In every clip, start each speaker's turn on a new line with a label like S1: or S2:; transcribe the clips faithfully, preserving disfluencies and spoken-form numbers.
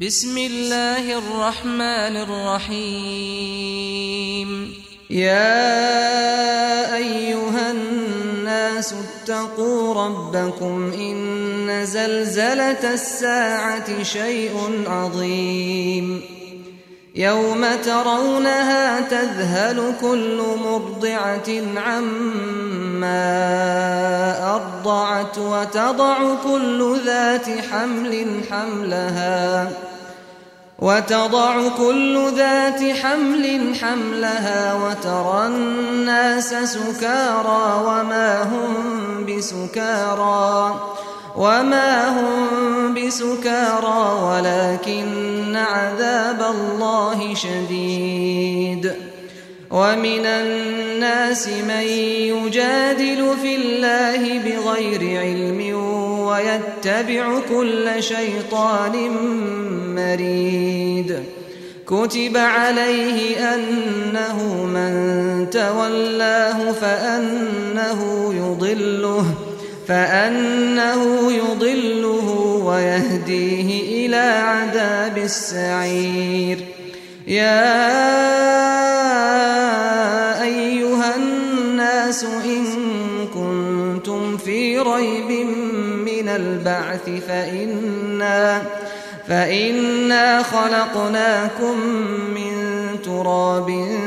S1: بسم الله الرحمن الرحيم.
S2: يا أيها الناس اتقوا ربكم إن زلزلة الساعة شيء عظيم يوم ترونها تذهل كل مرضعة عما أرضعت وتضع كل ذات حمل حملها وتضع كل ذات حمل حملها وترى الناس سكارى وما هم بسكارى وما هم بسكارى ولكن عذاب الله شديد. ومن الناس من يجادل في الله بغير علم ويتبع كل شيطان مريد. كتب عليه أنه من تولاه فأنه يضله فأنه يضله ويهديه إلى عذاب السعير. يا أيها الناس إن كنتم في ريب من البعث فإنا, فإنا خلقناكم من تراب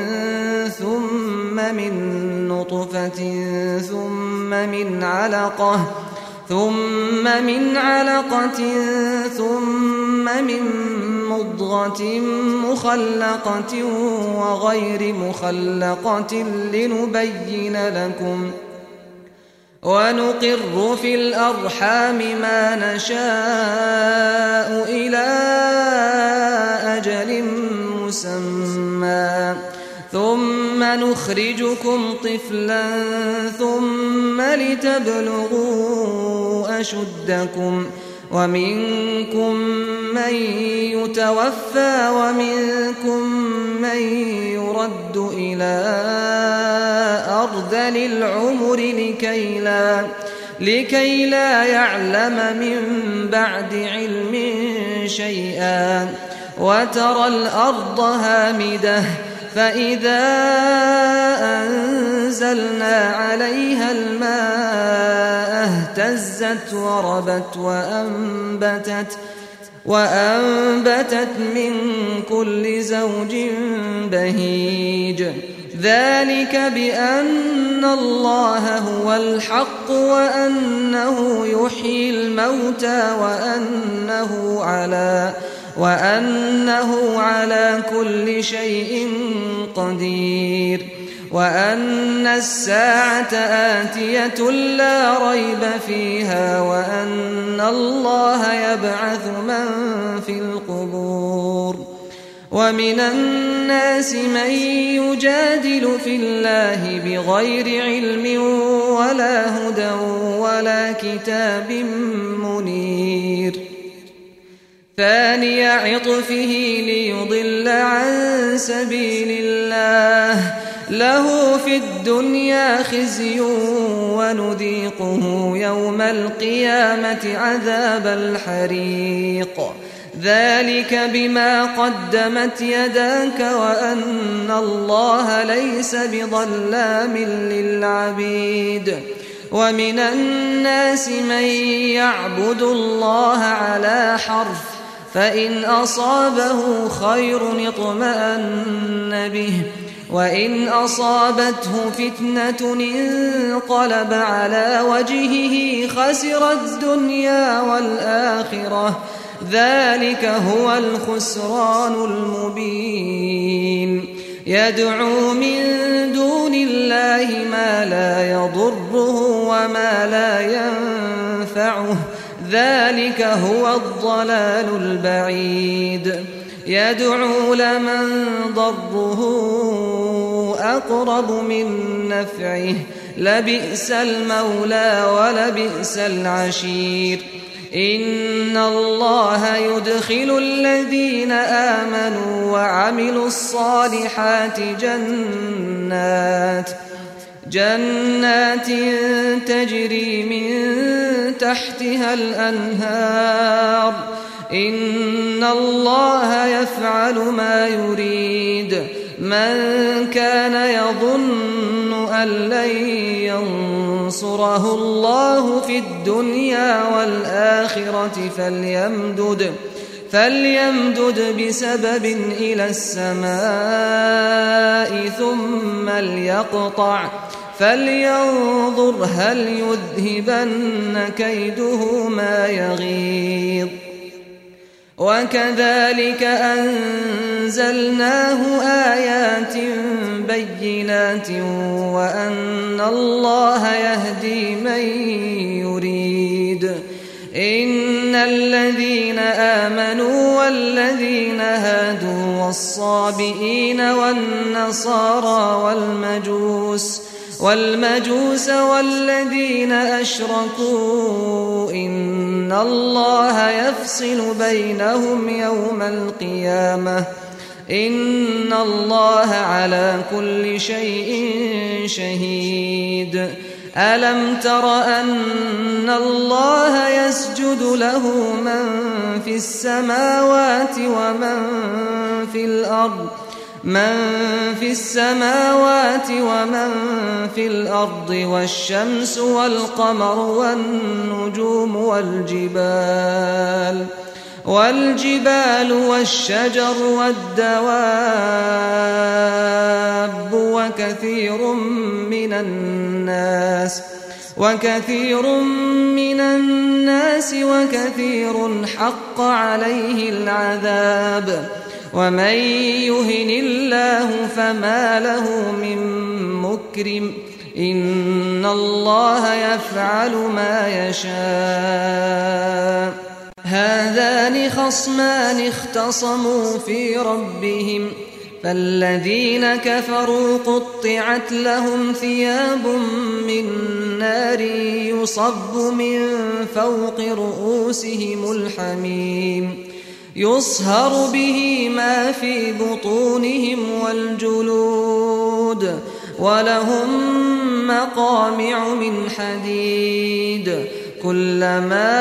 S2: ثم من نطفة ثم من علقة ثم من علقة ثم من مضغة مخلقة وغير مخلقة لنبين لكم ونقر في الأرحام ما نشاء إلى أجل مسمى ثم نخرجكم طفلا ثم لتبلغوا أشدكم ومنكم من يتوفى ومنكم من يرد إلى أرذل العمر لكي لا, لكي لا يعلم من بعد علم شيئا. وترى الأرض هامدة فإذا أنزلنا عليها الماء اهتزت وربت وأنبتت, وأنبتت من كل زوج بهيج. ذلك بأن الله هو الحق وأنه يحيي الموتى وأنه على وأنه على كل شيء قدير وأن الساعة آتية لا ريب فيها وأن الله يبعث من في القبور. ومن الناس من يجادل في الله بغير علم ولا هدى ولا كتاب منير. ثاني عطفه ليضل عن سبيل الله له في الدنيا خزي ونذيقه يوم القيامة عذاب الحريق. ذلك بما قدمت يداك وأن الله ليس بظلام للعبيد. ومن الناس من يعبد الله على حرف فإن أصابه خير اطمأن به وإن أصابته فتنة انقلب على وجهه خسر الدنيا والآخرة. ذلك هو الخسران المبين. يدعو من دون الله ما لا يضره وما لا ينفعه. ذلك هو الضلال البعيد. يدعو لمن ضره أقرب من نفعه لبئس المولى ولبئس العشير. إن الله يدخل الذين آمنوا وعملوا الصالحات جنات جنات تجري من تحتها الأنهار إن الله يفعل ما يريد من كان يظن أن لن ينصره الله في الدنيا والآخرة فليمدد فليمدد بسبب إلى السماء ثم ليقطع فلينظر هل يذهبن كيده ما يغيظ وكذلك أنزلناه آيات بينات وأن الله يهدي من يريد إن الذين آمنوا والذين هادوا والصابئين والنصارى والمجوس والمجوس والذين أشركوا إن الله يفصل بينهم يوم القيامة إن الله على كل شيء شهيد ألم تر أن الله يسجد له من في السماوات ومن في الأرض من في السماوات ومن في الأرض والشمس والقمر والنجوم والجبال والجبال والشجر والدواب وكثير من الناس وكثير من الناس وكثير حق عليه العذاب ومن يهن الله فما له من مكرم إن الله يفعل ما يشاء هذان خصمان اختصموا في ربهم فالذين كفروا قطعت لهم ثياب من نار يصب من فوق رؤوسهم الحميم يصهر به ما في بطونهم والجلود ولهم مقامع من حديد كلما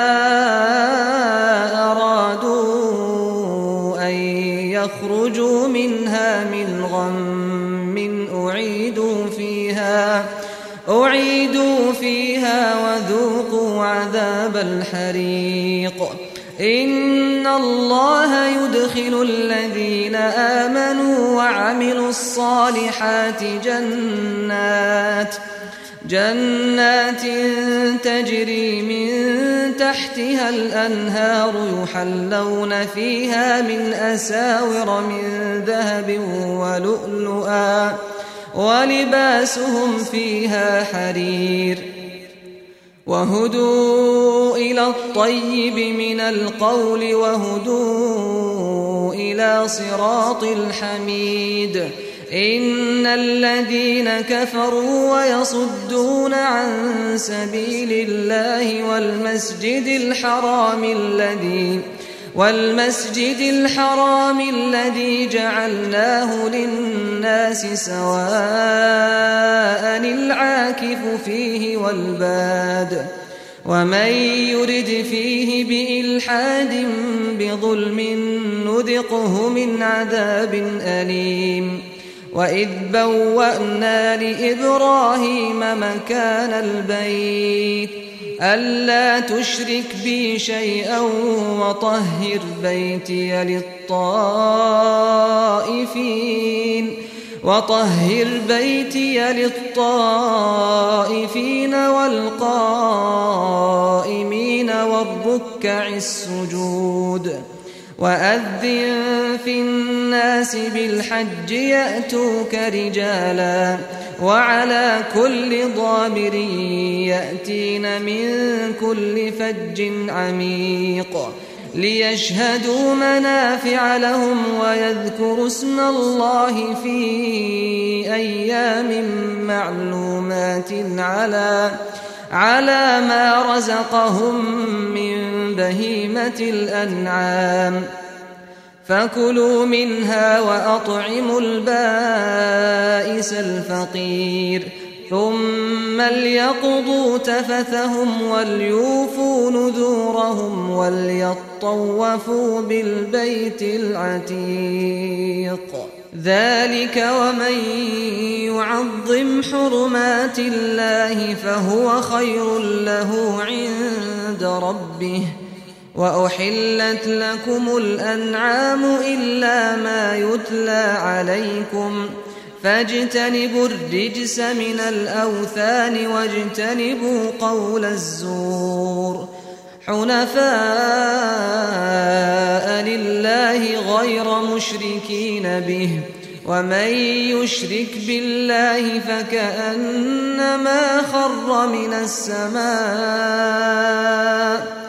S2: أرادوا أن يخرجوا منها من غم أعيدوا فيها أعيدوا فيها وذوقوا عذاب الحريق إن الله يدخل الذين آمنوا وعملوا الصالحات جنات جنات تجري من تحتها الأنهار يحلون فيها من أساور من ذهب ولؤلؤا ولباسهم فيها حرير وهدوا إلى الطيب من القول وهدوا إلى صراط الحميد إن الذين كفروا ويصدون عن سبيل الله والمسجد الحرام الذي والمسجد الحرام الذي جعلناه للناس سواء العاكف فيه والباد ومن يرد فيه بإلحاد بظلم نذقه من عذاب أليم وإذ بوأنا لإبراهيم مكان البيت ألا تشرك بي شيئا وطهر بيتي للطائفين وطهر بيتي للطائفين والقائمين والركع السجود وأذن في الناس بالحج يأتوك رجالا وعلى كل ضامر يأتين من كل فج عميق ليشهدوا منافع لهم ويذكروا اسم الله في أيام معلومات على على ما رزقهم من بهيمة الأنعام فكلوا منها وأطعموا البائس الفقير ثم ليقضوا تفثهم وليوفوا نذورهم وليطوفوا بالبيت العتيق ذلك ومن يعظم حرمات الله فهو خير له عند ربه وأحلت لكم الأنعام إلا ما يتلى عليكم فاجتنبوا الرجس من الأوثان واجتنبوا قول الزور حنفاء لله غير مشركين به ومن يشرك بالله فكأنما خر من السماء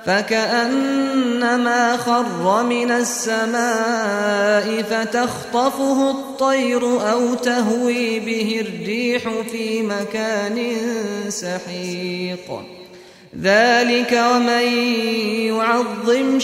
S2: فكأنما خر من السماء فتخطفه الطير أو تهوي به الريح في مكان سحيق ذلك ومن يعظم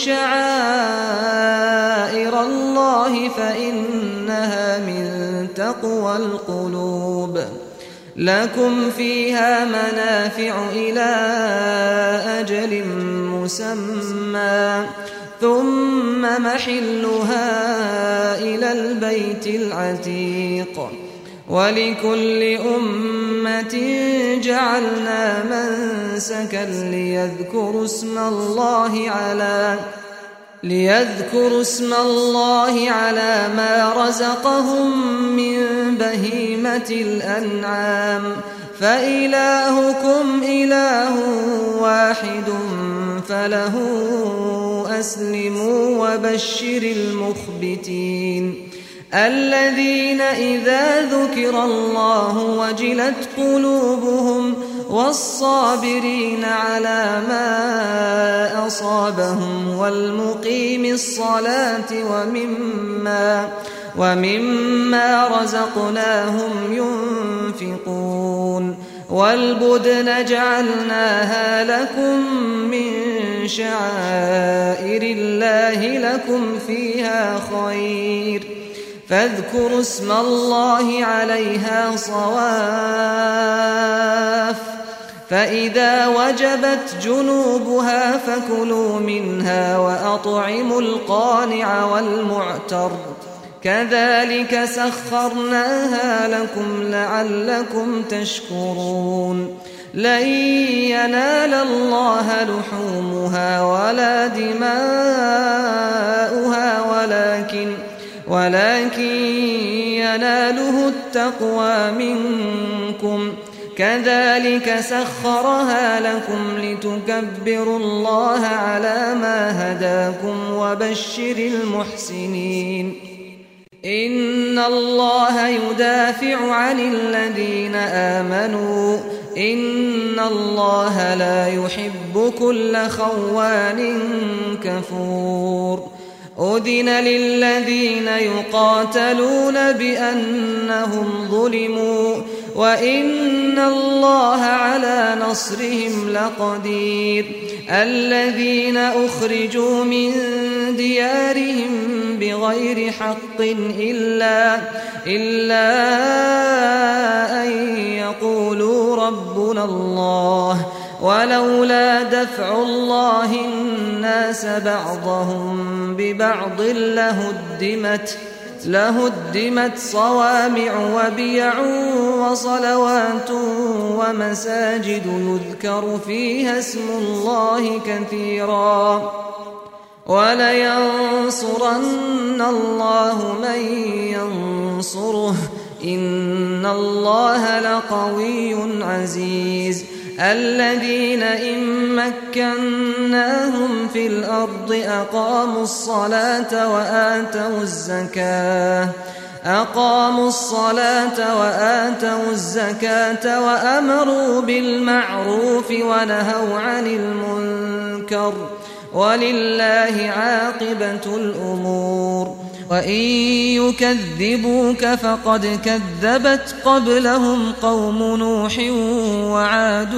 S2: شعائر الله فإنها من تقوى القلوب لكم فيها منافع إلى أجل مسمى ثم محلها إلى البيت العتيق ولكل أمة جعلنا منسكا ليذكروا اسم الله على ليذكروا اسم الله على ما رزقهم من بهيمة الأنعام فإلهكم إله واحد فله أسلموا وبشر المخبتين الذين إذا ذكر الله وجلت قلوبهم والصابرين على ما أصابهم والمقيم الصلاة ومما ومما رزقناهم ينفقون والبدن جعلناها لكم من شعائر الله لكم فيها خير فاذكروا اسم الله عليها صواف فإذا وجبت جنوبها فكلوا منها وأطعموا القانع والمعتر كذلك سخرناها لكم لعلكم تشكرون لن ينال الله لحومها ولا دماؤها ولكن ولكن يناله التقوى منكم كذلك سخرها لكم لتكبروا الله على ما هداكم وبشر المحسنين إن الله يدافع عن الذين آمنوا إن الله لا يحب كل خوان كفور أذن للذين يقاتلون بأنهم ظلموا وإن الله على نصرهم لقدير الذين أخرجوا من ديارهم بغير حق إلا, إلا أن يقولوا ربنا الله ولولا دفع الله الناس بعضهم ببعض لهدمت لهدمت صوامع وبيع وصلوات ومساجد يذكر فيها اسم الله كثيرا ولينصرن الله من ينصره إن الله لقوي عزيز الذين إن مكناهم في الأرض أقاموا الصلاة وآتوا الزكاة أقاموا الصلاة وآتوا الزكاة وأمروا بالمعروف ونهوا عن المنكر ولله عاقبة الأمور وإن يكذبوك فقد كذبت قبلهم قوم نوح وعاد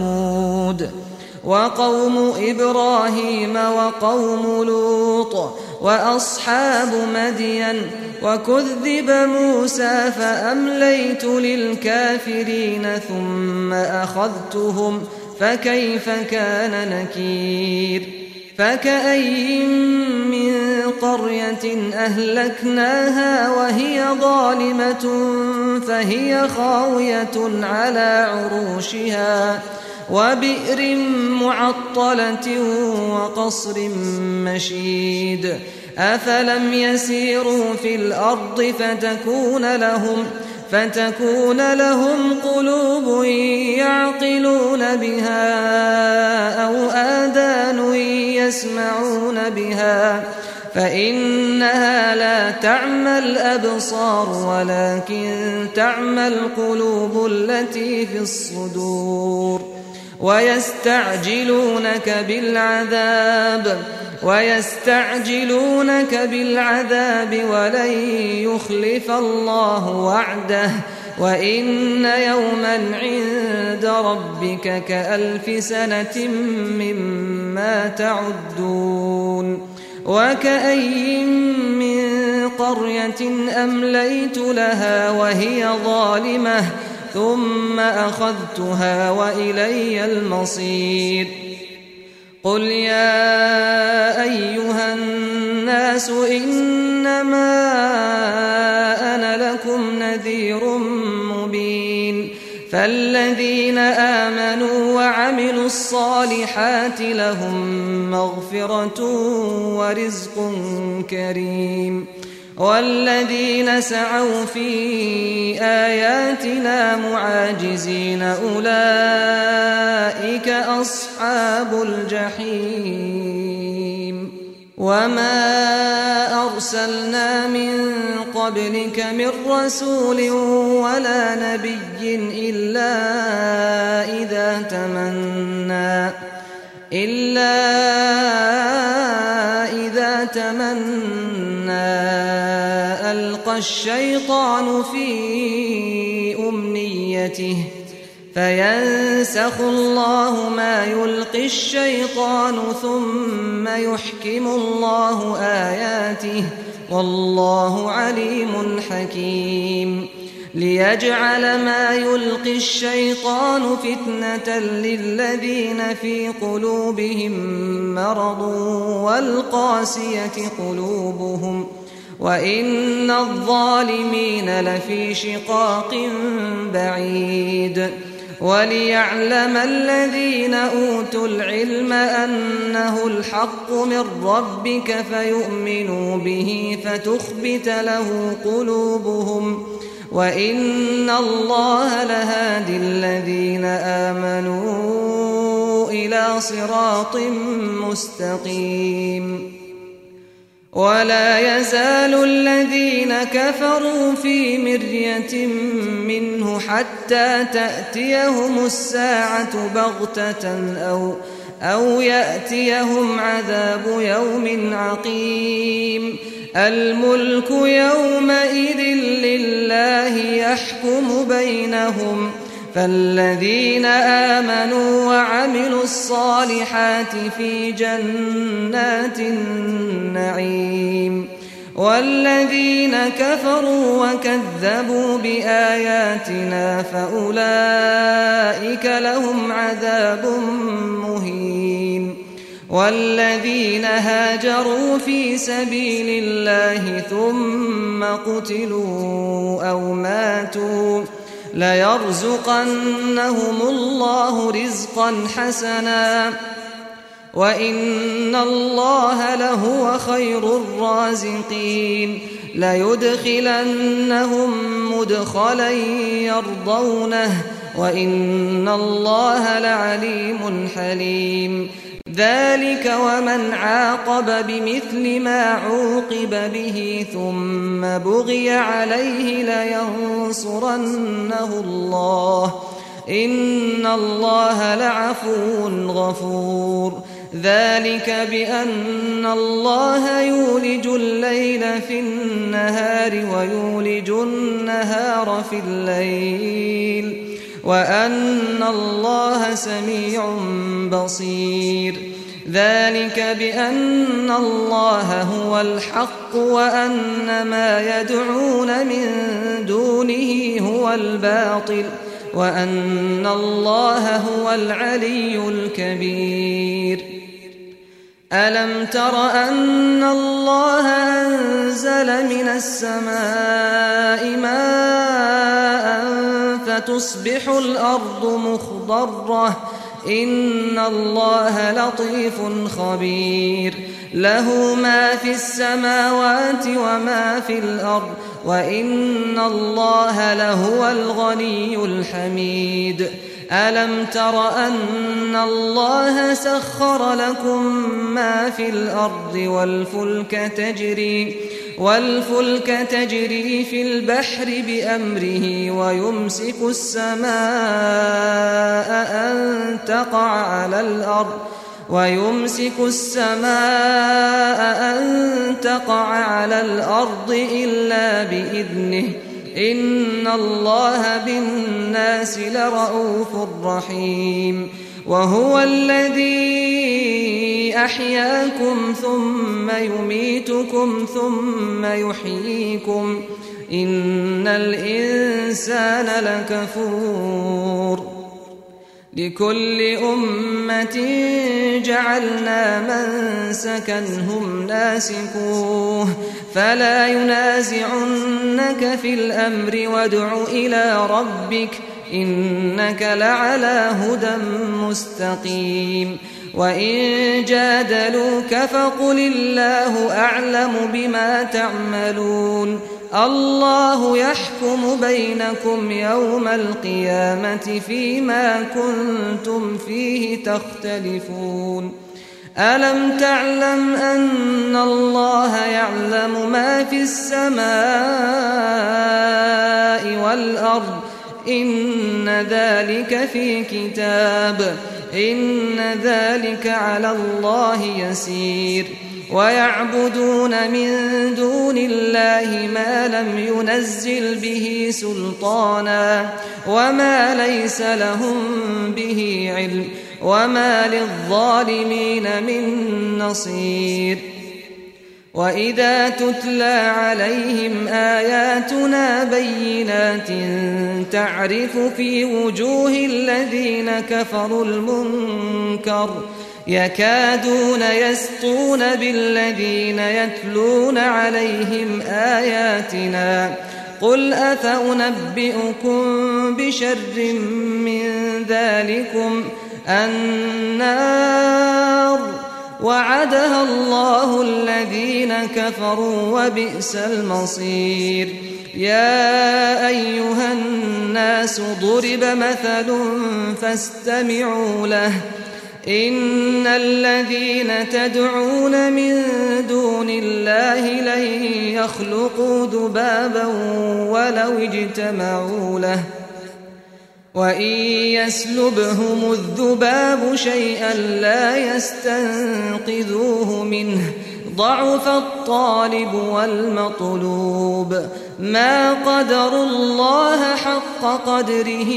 S2: وثمود وقوم إبراهيم وقوم لوط وأصحاب مدين وكذب موسى فأمليت للكافرين ثم أخذتهم فكيف كان نكير فكأي من قرية أهلكناها وهي ظالمة فهي خاوية على عروشها وبئر معطلة وقصر مشيد أفلم يسيروا في الأرض فتكون لهم فتكون لهم قلوب يعقلون بها أو آذان يسمعون بها فإنها لا تعمى الأبصار ولكن تعمى القلوب التي في الصدور ويستعجلونك بالعذاب ويستعجلونك بالعذاب ولن يخلف الله وعده وإن يوما عند ربك كألف سنة مما تعدون وكأي من قرية أمليت لها وهي ظالمة ثم أخذتها وإلي المصير قل يا أيها الناس إنما أنا لكم نذير مبين فالذين آمنوا وعملوا الصالحات لهم مغفرة ورزق كريم والذين سعوا في آياتنا معاجزين أولئك أصحاب الجحيم وما أرسلنا من قبلك من رسول ولا نبي إلا إذا تمنى إلا إذا تمنى ألقى الشيطان في أمنيته فينسخ الله ما يلقي الشيطان ثم يحكم الله آياته والله عليم حكيم ليجعل ما يلقي الشيطان فتنة للذين في قلوبهم مرض والقاسية قلوبهم وإن الظالمين لفي شقاق بعيد وليعلم الذين أوتوا العلم أنه الحق من ربك فيؤمنوا به فتخبت له قلوبهم وإن الله لهادي الذين آمنوا إلى صراط مستقيم ولا يزال الذين كفروا في مرية منه حتى تأتيهم الساعة بغتة أو أو يأتيهم عذاب يوم عقيم الملك يومئذ لله يحكم بينهم فالذين آمنوا وعملوا الصالحات في جنات النعيم والذين كفروا وكذبوا بآياتنا فأولئك لهم عذاب مهين والذين هاجروا في سبيل الله ثم قتلوا أو ماتوا ليرزقنهم الله رزقا حسنا وإن الله لهو خير الرازقين ليدخلنهم مدخلا يرضونه وإن الله لعليم حليم ذلك ومن عاقب بمثل ما عوقب به ثم بغي عليه لينصرنه الله إن الله لعفو غفور ذلك بأن الله يولج الليل في النهار ويولج النهار في الليل وأن الله سميع بصير ذلك بأن الله هو الحق وأن ما يدعون من دونه هو الباطل وأن الله هو العلي الكبير ألم تر أن الله أنزل من السماء ماء فتصبح الأرض مخضرة إن الله لطيف خبير له ما في السماوات وما في الأرض وإن الله لهو الغني الحميد ألم تر أن الله سخر لكم ما في الأرض والفلك تجري والفلك تجري في البحر بأمره ويمسك السماء أن تقع على الأرض ويمسك السماء أن تقع على الأرض إلا بإذنه إن الله بالناس لرءوف رحيم وهو الذي أحياكم ثم يميتكم ثم يحييكم إن الإنسان لكفور لكل أمة جعلنا منسكا هم ناسكوه فلا ينازعنك في الأمر وادع إلى ربك إنك لعلى هدى مستقيم وإن جادلوك فقل الله أعلم بما تعملون الله يحكم بينكم يوم القيامة فيما كنتم فيه تختلفون ألم تعلم أن الله يعلم ما في السماء والأرض إن ذلك في كتاب إن ذلك على الله يسير ويعبدون من دون الله ما لم ينزل به سلطانا وما ليس لهم به علم وما للظالمين من نصير وإذا تتلى عليهم آياتنا بينات تعرف في وجوه الذين كفروا المنكر يكادون يسطون بالذين يتلون عليهم آياتنا قل أفأنبئكم بشر من ذلكم النار وعدها الله الذين كفروا وبئس المصير يا أيها الناس ضرب مثل فاستمعوا له إن الذين تدعون من دون الله لن يخلقوا ذبابا ولو اجتمعوا له وإن يسلبهم الذباب شيئا لا يستنقذوه منه ضعف الطالب والمطلوب ما قدروا الله حق قدره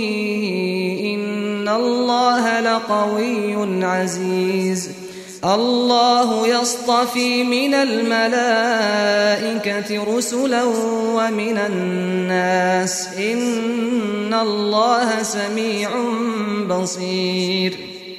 S2: إن الله لقوي عزيز الله يصطفي من الملائكة رسلا ومن الناس إن الله سميع بصير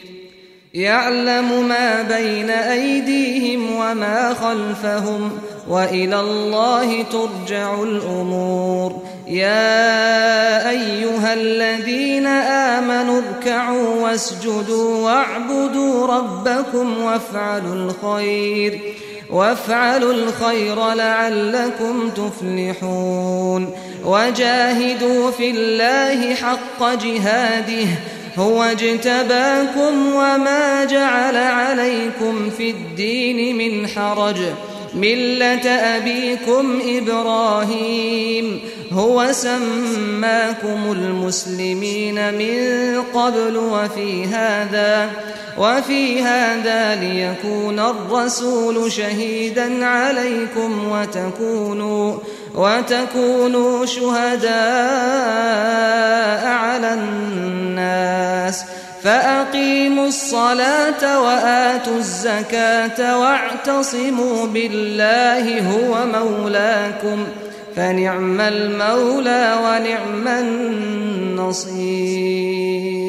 S2: يعلم ما بين أيديهم وما خلفهم وإلى الله ترجع الأمور يا أيها الذين آمنوا اركعوا واسجدوا واعبدوا ربكم وافعلوا الخير وافعلوا الخير لعلكم تفلحون وجاهدوا في الله حق جهاده هو اجتباكم وما جعل عليكم في الدين من حرج ملة أبيكم إبراهيم هو سماكم المسلمين من قبل وفي هذا وفي هذا ليكون الرسول شهيدا عليكم وتكونوا وتكونوا شهداء على الناس فأقيموا الصلاة وآتوا الزكاة واعتصموا بالله هو مولاكم فنعم المولى ونعم النصير.